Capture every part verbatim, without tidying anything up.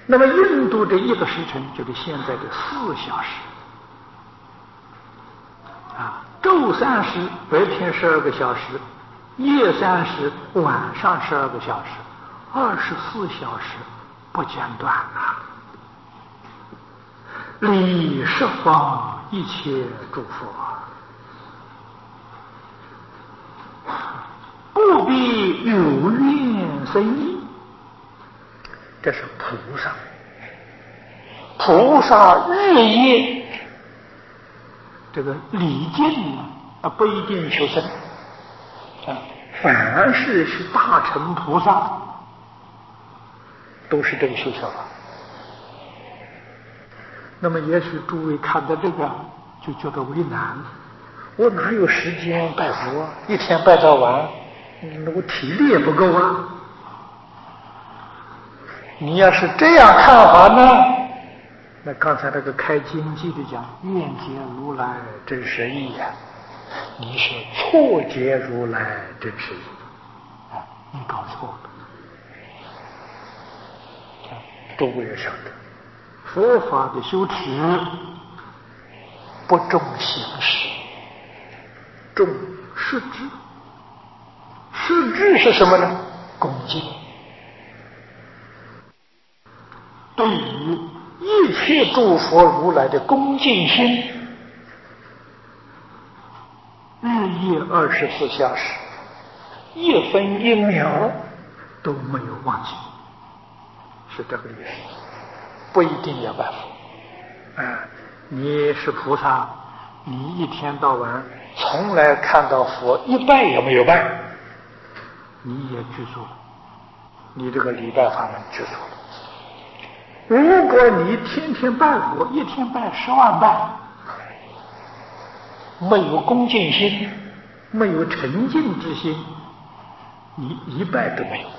那么印度的一个时辰就是现在的四小时啊，昼三时白天十二个小时，夜三时晚上十二个小时，二十四小时不间断啊！礼十方一切诸佛，不必有愿生意。这是菩萨，菩萨日夜这个礼敬啊，不一定求生啊，凡是是大乘菩萨，都是这个修学法。那么，也许诸位看到这个就觉得为难，我哪有时间拜佛啊？一天拜到晚，嗯，我体力也不够啊。你要是这样看法呢，那刚才那个开经记的讲愿解如来真实义呀、啊，你是错解如来真实义啊，你搞错了。啊，诸位也晓得，佛法的修持不重形式，重实质。实质是什么呢？恭敬。对于一切诸佛如来的恭敬心，日夜二十四小时，一分一秒都没有忘记，是这个意思。不一定要拜佛啊，你是菩萨，你一天到晚从来看到佛一拜也没有拜，你也具足了，你这个礼拜法门具足了。如果你天天拜佛，一天拜十万拜，没有恭敬心，没有沉静之心，你一拜都没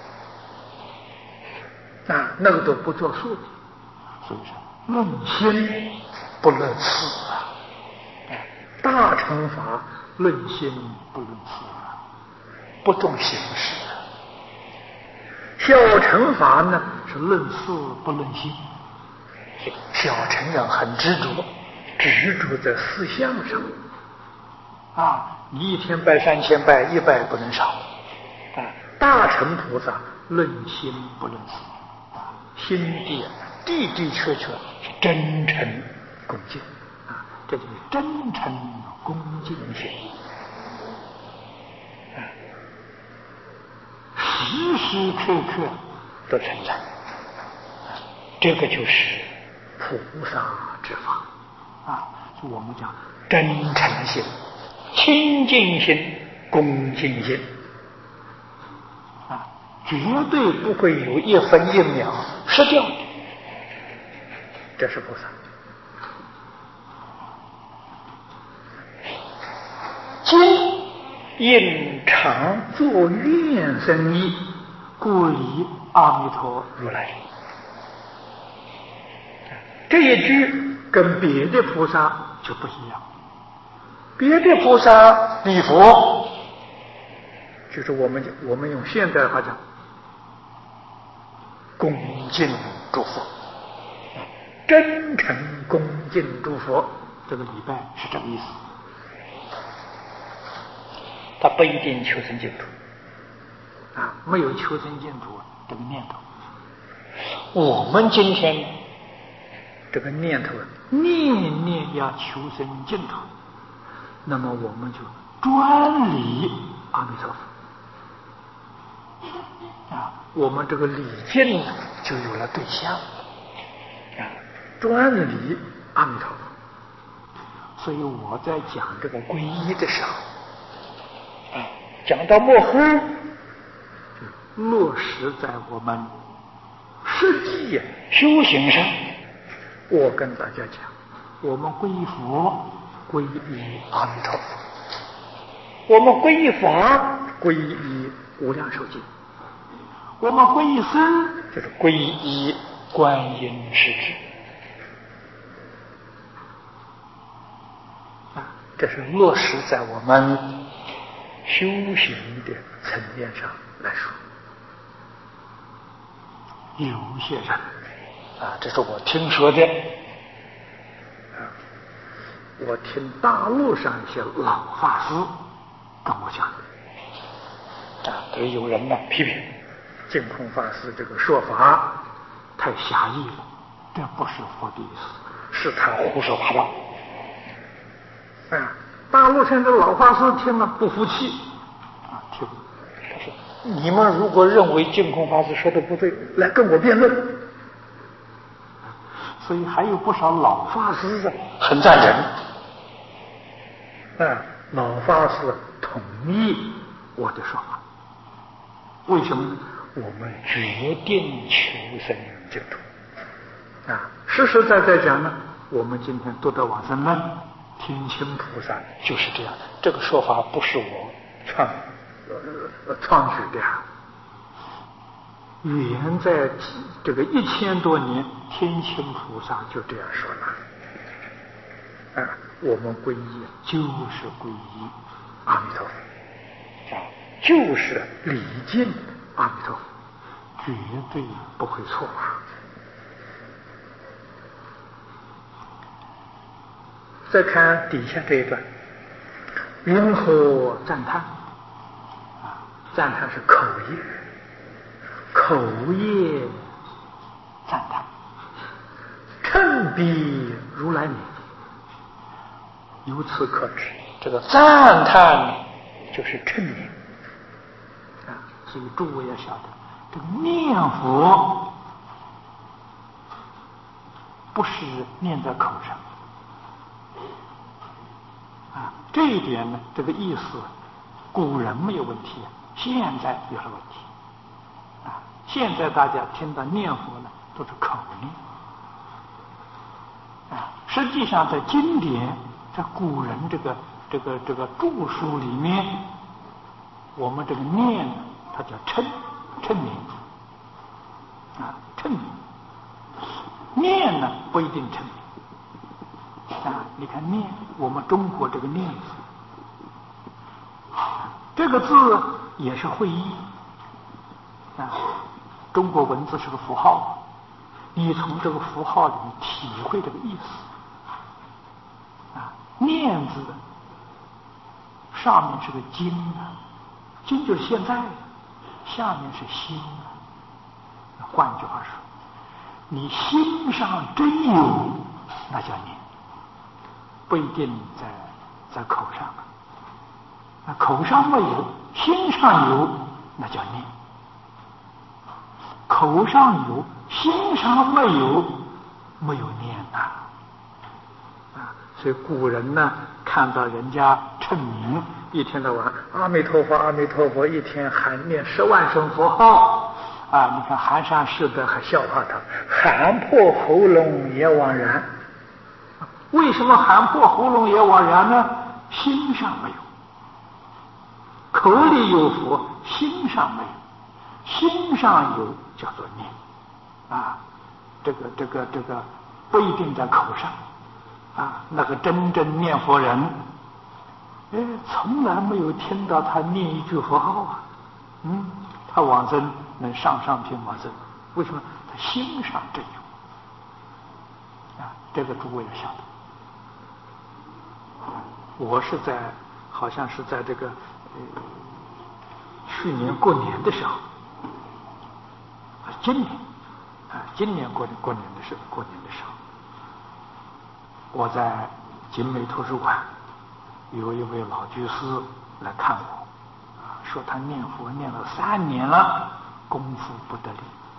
有啊，那个都不作数的。所以说，论心不论事啊，大乘法论心不论事啊，不重形式啊。小乘法呢是论事不论心，小乘人很执着，执着在思想上啊，你一天拜三千拜，一拜不能少啊。大乘菩萨论心不论事啊，心地的的确确是真诚恭敬啊，这就是真诚恭敬心啊。时时刻刻都存在，这个就是菩萨之法啊！就我们讲真诚心、清净心、恭敬心啊，绝对不会有一分一秒失掉的，这是菩萨。今因常作愿生意，故礼阿弥陀如来。这一句跟别的菩萨就不一样，别的菩萨礼佛，就是我们我们用现代话讲，恭敬诸佛，真诚恭敬诸佛，这个礼拜是这个意思。他不一定求生净土啊，没有求生净土这个念头。我们今天这个念头念念要求生净土，那么我们就专礼阿弥陀佛啊，我们这个礼敬就有了对象啊，专礼阿弥陀佛。所以我在讲这个皈依的时候啊，讲到末后，落实在我们实际修行上。我跟大家讲，我们皈依佛，皈依阿弥陀佛；我们皈依法，皈依无量寿经；我们皈依僧，就是皈依观音实质。啊，这是落实在我们修行的层面上来说。有些人啊，这是我听说的。啊，我听大陆上一些老法师跟我讲的。啊，所以有人呢批评净空法师这个说法太狭义了，这不是佛的意思，是他胡说八道。啊，大陆上的老法师听了不服气，啊，听，他说：“你们如果认为净空法师说的不对，来跟我辩论。”所以还有不少老法师啊，很赞人。啊，老法师同意我的说法。为什么呢？我们决定求生净土。啊，实实在在讲呢，我们今天读的往生论，天亲菩萨就是这样。这个说法不是我创呃创举的啊，远在这个一千多年，天亲菩萨就这样说了。啊，我们皈依就是皈依阿弥陀佛，啊，就是礼敬阿弥陀佛，绝对不会错啊。再看底下这一段，云何赞叹？啊，赞叹是口业，口业赞叹，称彼如来名。由此可知，这个赞叹就是称名啊。所以诸位要晓得，这个念佛不是念在口上。啊，这一点呢，这个意思，古人没有问题，现在有了问题。啊，现在大家听到念佛呢，都是口念。啊，实际上在经典，在古人这个这个这个著书里面，我们这个念呢，它叫称称名。啊，称名。念呢不一定称名。啊，你看念，我们中国这个念字，这个字也是会意啊。中国文字是个符号，你从这个符号里面体会这个意思啊。念字上面是个经啊，经就是现在，下面是心啊。换句话说，你心上真有，那叫念。不一定在在口上，那口上没有，心上有，那叫念。口上有，心上没有，没有念呐。啊，所以古人呢，看到人家称名，一天到晚阿弥陀佛，阿弥陀佛，一天喊念十万声佛号啊！你看寒山师德还笑话他，喊破喉咙也枉然。为什么喊破喉咙也枉然呢？心上没有，口里有佛，心上没有，心上有叫做念啊。这个这个这个不一定在口上啊。那个真正念佛人，哎，从来没有听到他念一句佛号啊。嗯，他往生能上上品往生，为什么？他心上真有啊。这个诸位要晓得。我是在，好像是在这个、呃、去年过年的时候，今年啊，今年过过年的时候，过年的时候，我在景美图书馆，有一位老居士来看我，啊，说他念佛念了三年了，功夫不得力，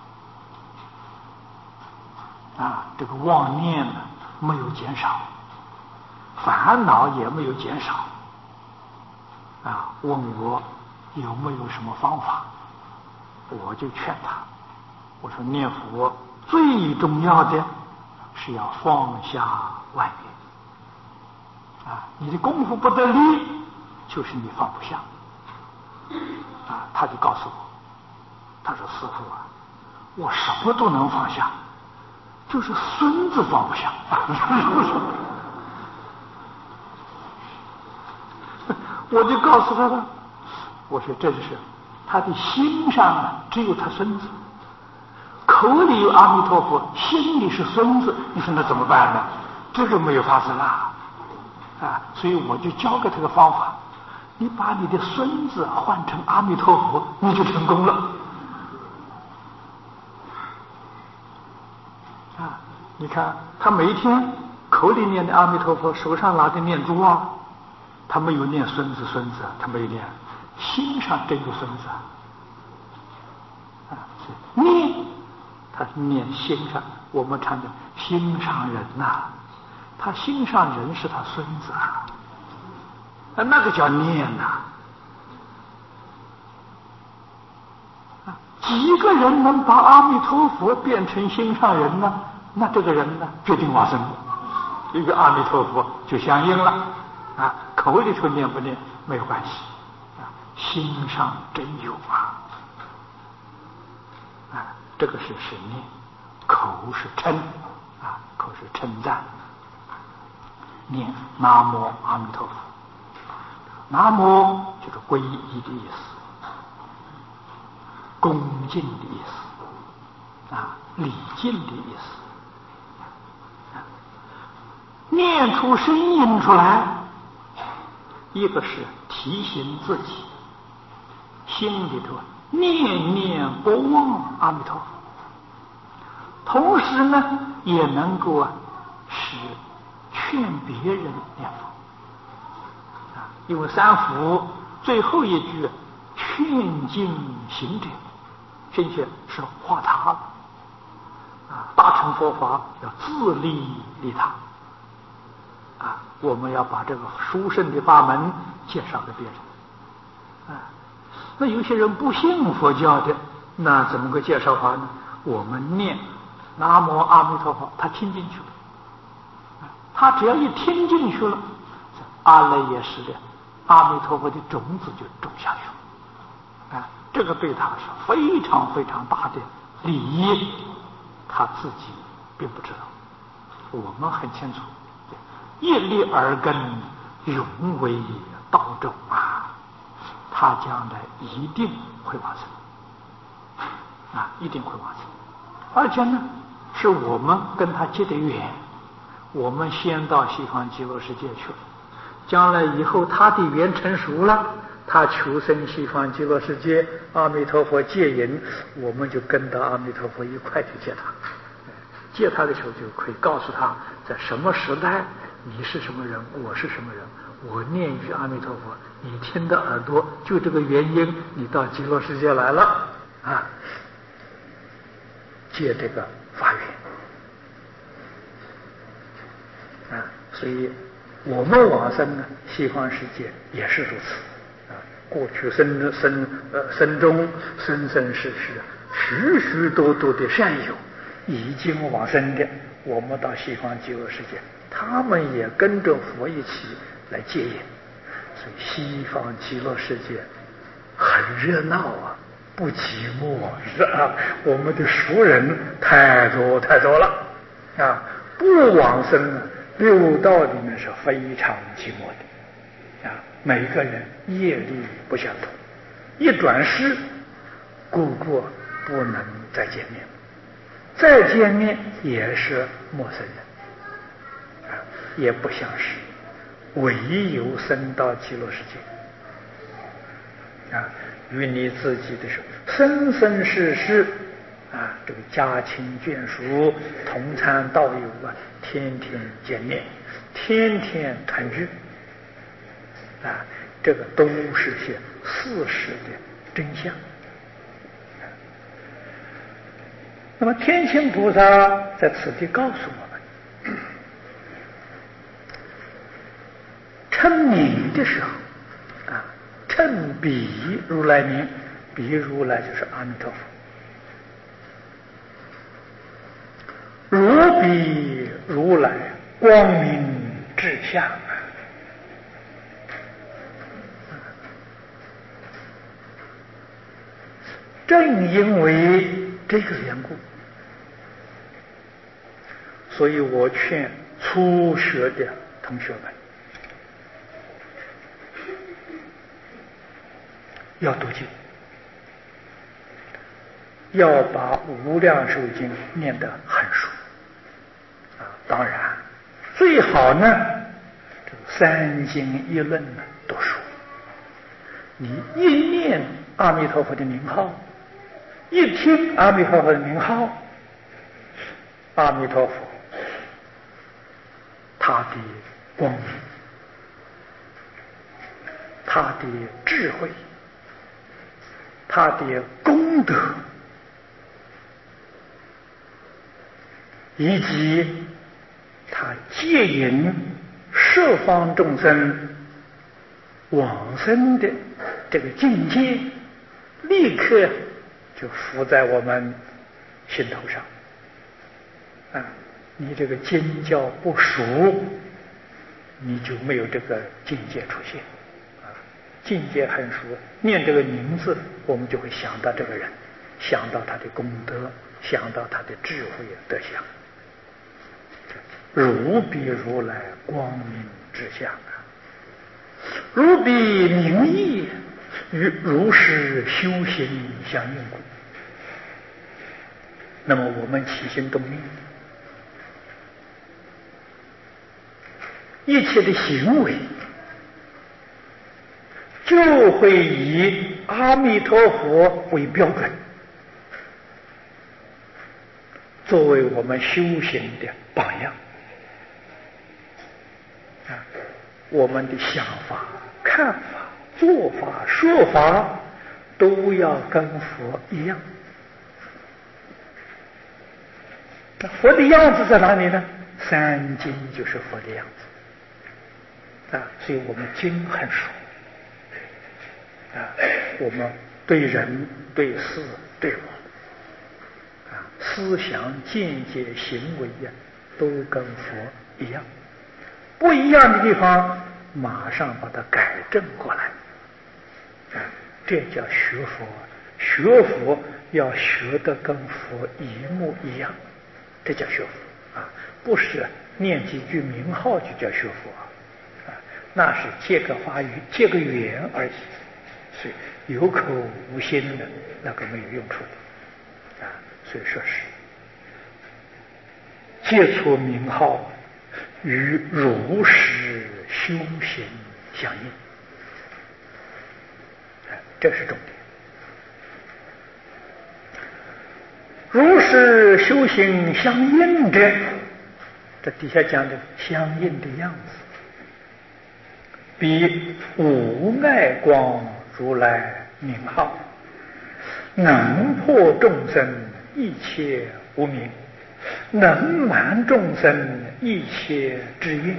啊，这个妄念呢没有减少。烦恼也没有减少啊！问我有没有什么方法，我就劝他，我说念佛最重要的是要放下万念啊！你的功夫不得力，就是你放不下啊！他就告诉我，他说师父啊，我什么都能放下，就是孙子放不下。我就告诉他了，我说真是，他的心上啊只有他孙子， 口里有阿弥陀佛，心里是孙子，你说那怎么办呢？这个没有法子啦，啊！所以我就教给他个方法，你把你的孙子换成阿弥陀佛，你就成功了。啊！你看他每一天口里念的阿弥陀佛，手上拿的念珠啊，他没有念孙子孙子，他没有念，心上真有孙子啊！念，他念心上，我们常讲心上人呐、啊，他心上人是他孙子啊，那个叫念呐、啊。几个人能把阿弥陀佛变成心上人呢？那这个人呢，决定往生，一个阿弥陀佛就相应了啊。口里头念不念没有关系啊，心上真有啊。啊，这个是是念，口是称啊，口是称赞。念南无阿弥陀佛，南无就是皈依的意思，恭敬的意思，啊，礼敬的意思。念出声音出来，一个是提醒自己，心里头念念不忘阿弥陀佛，同时呢，也能够啊使劝别人念佛啊，因为三福最后一句劝进行者，并且是化他啊，大乘佛法要自利利他啊，我们要把这个殊胜的法门介绍给别人啊。那有些人不信佛教的，那怎么个介绍法呢？我们念南无阿弥陀佛，他听进去了。他只要一听进去了，阿赖耶识的阿弥陀佛的种子就种下去了啊！这个对他是非常非常大的利益，他自己并不知道，我们很清楚，一粒耳根，永为道种啊！他将来一定会往生啊，一定会往生，而且呢，是我们跟他结的缘。我们先到西方极乐世界去了，将来以后他的缘成熟了，他求生西方极乐世界，阿弥陀佛接引，我们就跟到阿弥陀佛一块去接他。接他的时候就可以告诉他，在什么时代你是什么人，我是什么人，我念一句阿弥陀佛，你听的耳朵就这个原因，你到极乐世界来了啊，借这个法缘。啊，所以我们往生呢，西方世界也是如此啊。过去生生呃生中生生世世许许多多的善友已经往生的，我们到西方极乐世界，他们也跟着佛一起来接引，所以西方极乐世界很热闹啊，不寂寞是啊。我们的熟人太多太多了啊，不往生呢。六道里面是非常寂寞的啊，每个人业力不相同，一转世，个个不能再见面，再见面也是陌生人啊，也不相识，唯有升到极乐世界啊，与你自己的是生生世世啊，这个家亲眷属、同参道友啊，天天见面，天天团聚啊，这个都是些事实的真相。那么天亲菩萨在此地告诉我们，称名的时候啊，称彼如来名，彼如来就是阿弥陀佛。如彼如来光明至相啊！正因为这个缘故，所以我劝初学的同学们要读经， 要把《无量寿经》念得很熟啊。当然，最好呢，这个三经一论呢都熟。你一念阿弥陀佛的名号，一听阿弥陀佛的名号，阿弥陀佛他的光明，他的智慧，他的功德，以及他接引十方众生往生的这个境界，立刻就浮在我们心头上啊！你这个经教不熟，你就没有这个境界出现啊。境界很熟，念这个名字，我们就会想到这个人，想到他的功德，想到他的智慧德相，如比如来光明之相啊，如比名义，与如是修行相应故。那么我们起心动念，一切的行为就会以阿弥陀佛为标准，作为我们修行的榜样啊。我们的想法、看法、做法、说法都要跟佛一样。佛的样子在哪里呢？三经就是佛的样子啊，所以我们经很熟啊，我们对人、对事、对我啊，思想、见解、行为呀，都跟佛一样。不一样的地方，马上把它改正过来啊，这叫学佛。学佛要学得跟佛一模一样，这叫学佛啊，不是念几句名号就叫学佛啊，那是借个法语、借个缘而已，所以有口无心的那个没有用处的啊。所以说是借出名号与如实修行相应，这是重点。如是修行相应者，这底下讲的相应的样子，比无碍光如来名号，能破众生一切无明，能满众生一切志愿。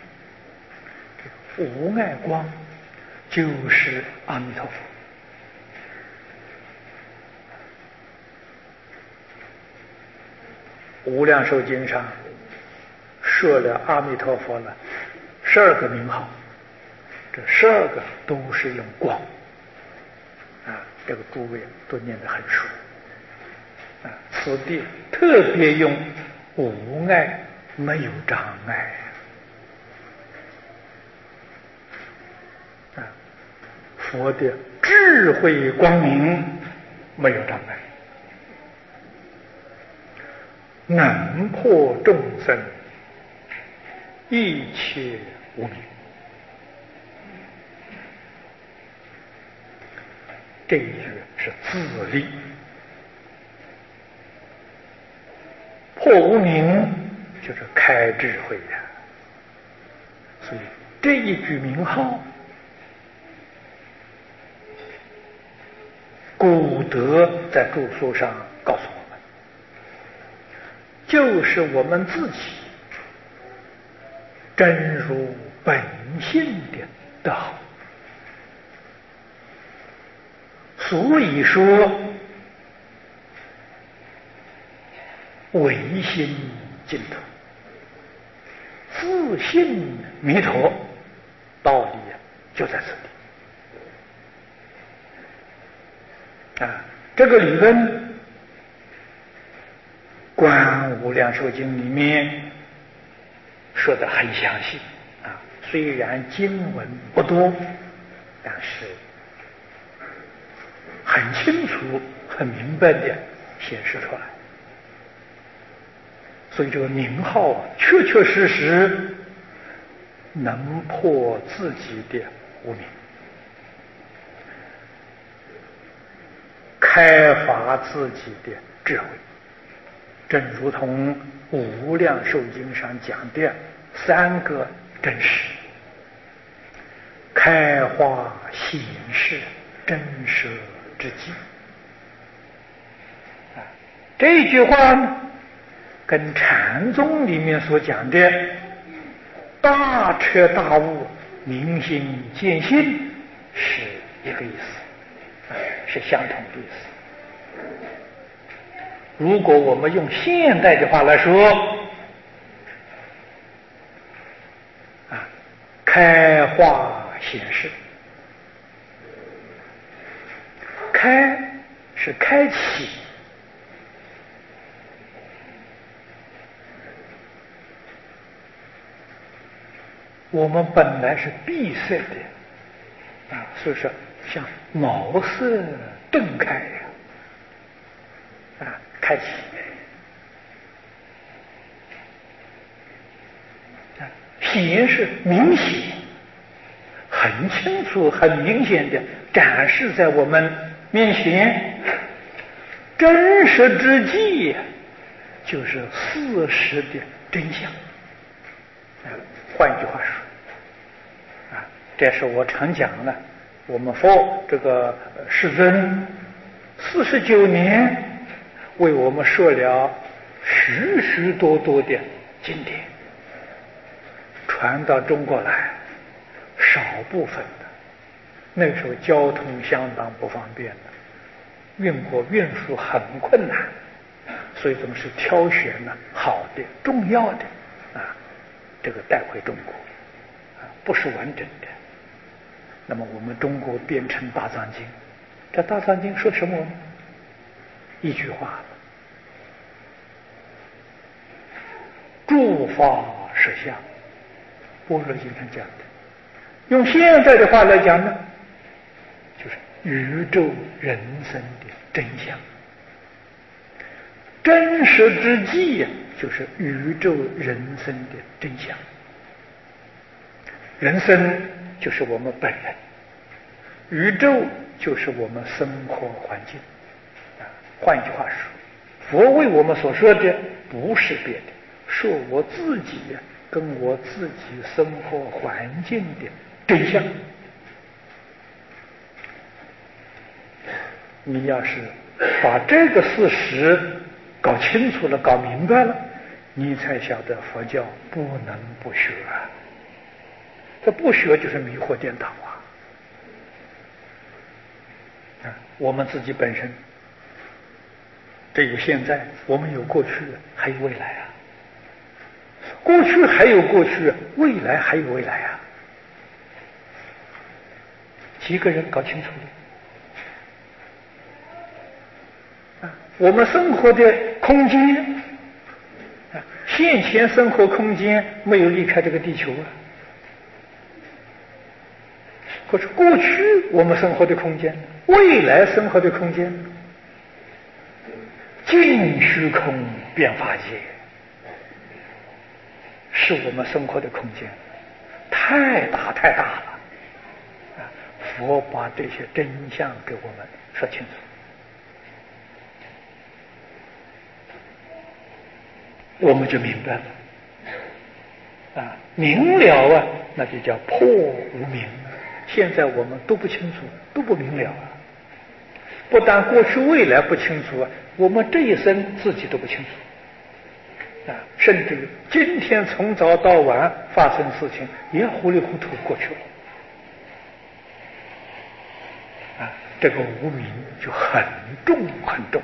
无碍光就是阿弥陀佛。无量寿经上设了阿弥陀佛了十二个名号，这十二个都是用光啊，这个诸位都念得很熟啊。此地特别用无碍，没有障碍啊，佛的智慧光明没有障碍，能破众生一切无明。这一句是自力，破无明就是开智慧呀、啊。所以这一句名号，古德在著书上告诉我们，就是我们自己真如本性的德好。所以说唯心净土，自性弥陀，道理就在这里啊。这个理论《观无量寿经》里面说得很详细啊，虽然经文不多，但是很清楚、很明白的显示出来。所以这个名号啊，确确实实能破自己的无明，开发自己的智慧，正如同《无量寿经》上讲的三个真实：开化显示真实之际。啊，这句话呢，跟禅宗里面所讲的大彻大悟、明心见性是一个意思，啊，是相同的意思。如果我们用现代的话来说，啊，开化显示，开是开启，我们本来是闭塞的啊，所以说像茅塞顿开呀，啊，开启。显是明显，很清楚、很明显的展示在我们面前。真实之际，就是事实的真相。啊，换句话说，啊，这是我常讲的，我们佛这个世尊四十九年为我们说了许许多多的经典。传到中国来，少部分的，那时候交通相当不方便的，运过运输很困难，所以总是挑选呢好的、重要的啊，这个带回中国，啊，不是完整的。那么我们中国编成《大藏经》，这《大藏经》说什么呢？一句话：诸法实相。般若经上讲的，用现在的话来讲呢，就是宇宙人生的真相。真实之际呀，就是宇宙人生的真相。人生就是我们本人，宇宙就是我们生活环境。啊，换句话说，佛为我们所说的不是别的，说我自己呀。跟我自己生活环境的真相，你要是把这个事实搞清楚了、搞明白了，你才晓得佛教不能不学啊！这不学就是迷惑颠倒啊！啊，我们自己本身，这有现在，我们有过去，还有未来啊！过去还有过去，未来还有未来啊！几个人搞清楚了啊？我们生活的空间啊，现前生活空间没有离开这个地球啊。可是过去我们生活的空间，未来生活的空间，尽虚空遍法界。是我们生活的空间太大太大了啊！佛把这些真相给我们说清楚，我们就明白了啊！明了啊，那就叫破无明。现在我们都不清楚，都不明了啊！不但过去未来不清楚啊，我们这一生自己都不清楚。啊，甚至于今天从早到晚发生事情，也糊里糊涂过去了。啊，这个无明就很重很重。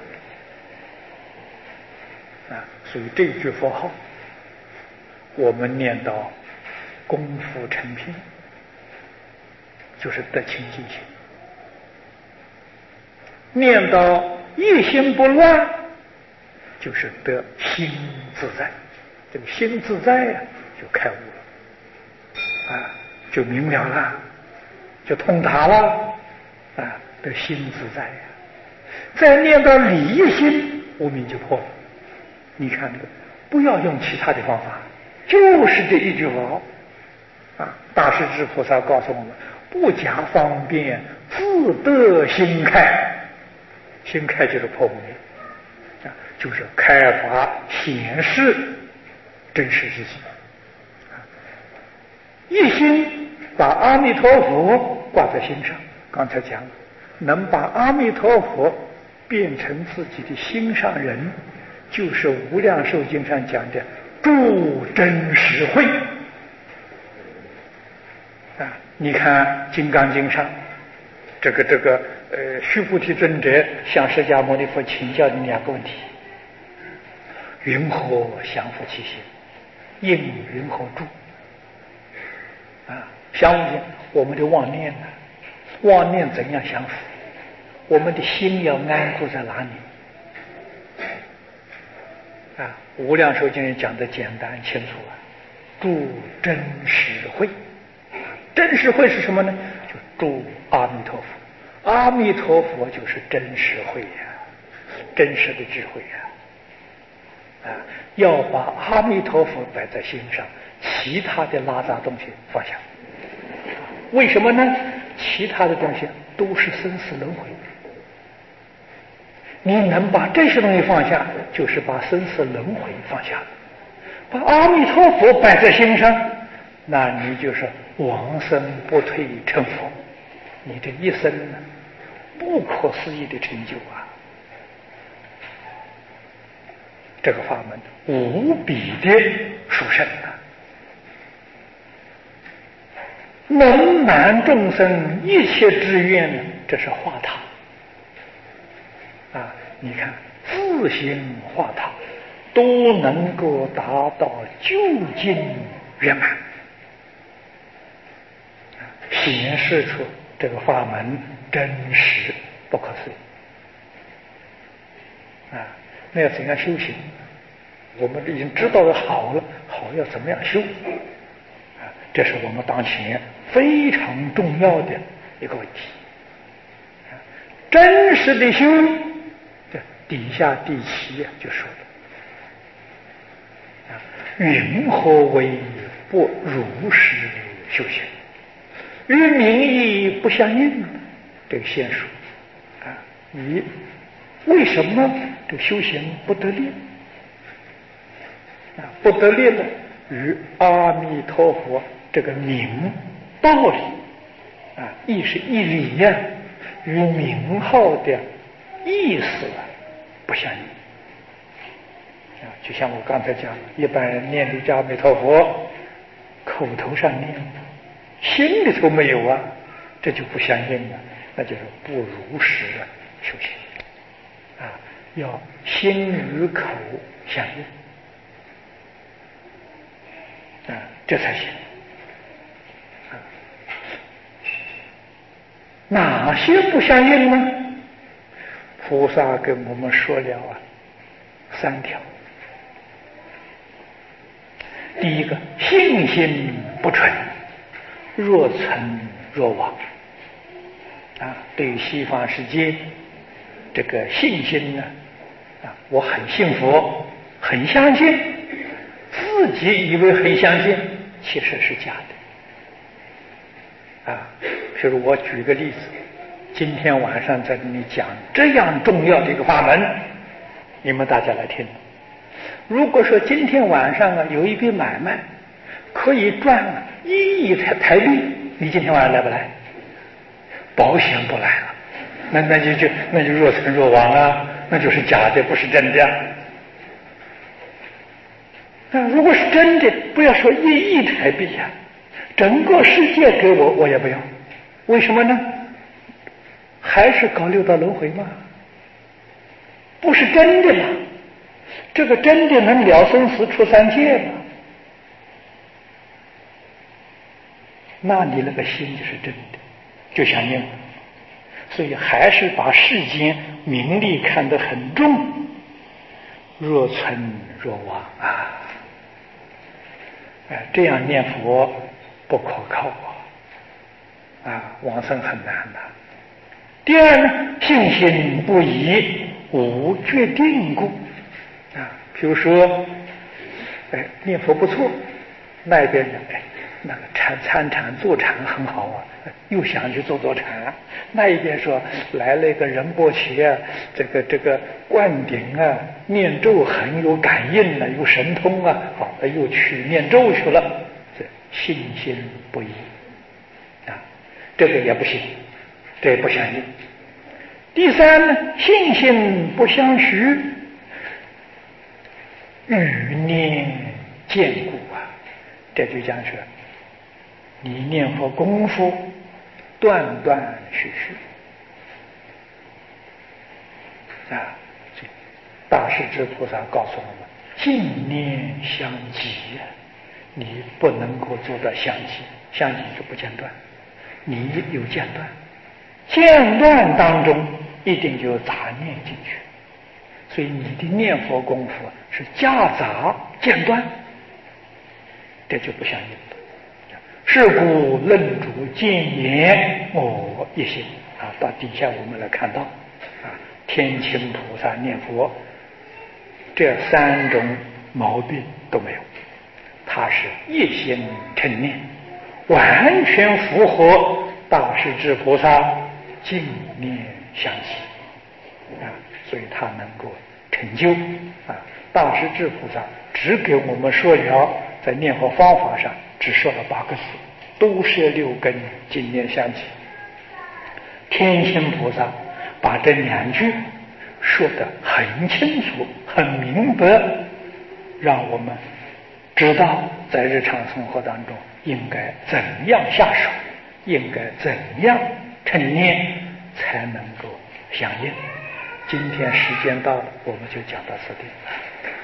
啊，所以这句佛号，我们念到功夫成片，就是得清净心；念到一心不乱，就是得心自在。这个心自在呀、啊，就开悟了，啊，就明了了，就通达了，啊，得心自在呀、啊。再念到离心， 无明就破了。你看，不要用其他的方法，就是这一句话啊！大势至菩萨告诉我们：不假方便，自得心开。心开就是破无明啊，就是开发显示真实之心。一心把阿弥陀佛挂在心上，刚才讲了，能把阿弥陀佛变成自己的心上人，就是《无量寿经》上讲的住真实慧啊！你看《金刚经》上，这个这个呃，须菩提尊者向释迦牟尼佛请教的两个问题：云何降伏其心？应云何住？啊，降伏我们的妄念呢？妄念怎样降伏？我们的心要安住在哪里？啊，《无量寿经》讲的简单清楚啊，住真实慧。真实慧是什么呢？就住阿弥陀佛，阿弥陀佛就是真实慧呀、啊，真实的智慧呀、啊！啊，要把阿弥陀佛摆在心上，其他的拉杂东西放下。为什么呢？其他的东西都是生死轮回。你能把这些东西放下，就是把生死轮回放下，把阿弥陀佛摆在心上，那你就是往生不退成佛，你这一生呢，不可思议的成就啊！这个法门无比的殊胜啊，能满众生一切之愿，这是化他啊！你看自行化他，都能够达到究竟圆满，显示出这个法门真实不可思议啊！那要怎样修行？我们已经知道了好了，好要怎么样修啊？这是我们当前非常重要的一个问题。真实的修，这底下第七就说了啊，云何为不如实修行？与名义不相应，这个先说啊，你为什么这个修行不得力啊？不得力呢，与阿弥陀佛这个名道理啊，亦是一理呀、啊，与名号的意思不相应啊。就像我刚才讲，一般人念的阿弥陀佛，口头上念，心里头没有啊，这就不相应了，那就是不如实的修行啊，要心与口相应啊，这才行啊。哪些不相应呢？菩萨跟我们说了啊，三条。第一个，信心不纯，若存若亡啊。对于西方世界这个信心呢啊，我很信佛，很相信，自己以为很相信，其实是假的啊。譬如我举个例子，今天晚上在这里讲这样重要的一个法门，你们大家来听。如果说今天晚上啊有一笔买卖可以赚一亿台台币，你今天晚上来不来？保险不来了，那那就就那就若存若亡啊，那就是假的，不是真的。那如果是真的，不要说一亿台币呀、啊，整个世界给我我也不要。为什么呢？还是搞六道轮回嘛，不是真的嘛。这个真的能了生死出三界吗？那你那个心就是真的，就相应了。所以还是把世间名利看得很重，若存若亡啊！哎，这样念佛不可靠啊！啊，往生很难的。第二呢，信心不疑无决定故啊。比如说，哎，念佛不错，那边人哎，那个参参禅坐禅很好啊，又想去做做禅。那一边说来了一个仁波切啊，这个这个灌顶啊，念咒很有感应啊，有神通啊，好，又去念咒去了。这信心不一啊，这个也不行，这也不相应。第三呢，信心不相许，欲念坚固啊。这就讲说，你念佛功夫断断续续啊。大势至菩萨告诉我们，净念相继，你不能够做到相继，相继就不间断，你有间断，间断当中一定就有杂念进去，所以你的念佛功夫是夹杂间断，这就不相应。是故论主见言我一心啊，到底下我们来看到啊，天亲菩萨念佛这三种毛病都没有，他是一心称念，完全符合大势至菩萨净念相继啊，所以他能够成就啊。大势至菩萨只给我们说了，在念佛方法上只说了八个字，都摄六根净念相继。天心菩萨把这两句说得很清楚很明白，让我们知道在日常生活当中应该怎样下手，应该怎样称念才能够响应。今天时间到了，我们就讲到此地。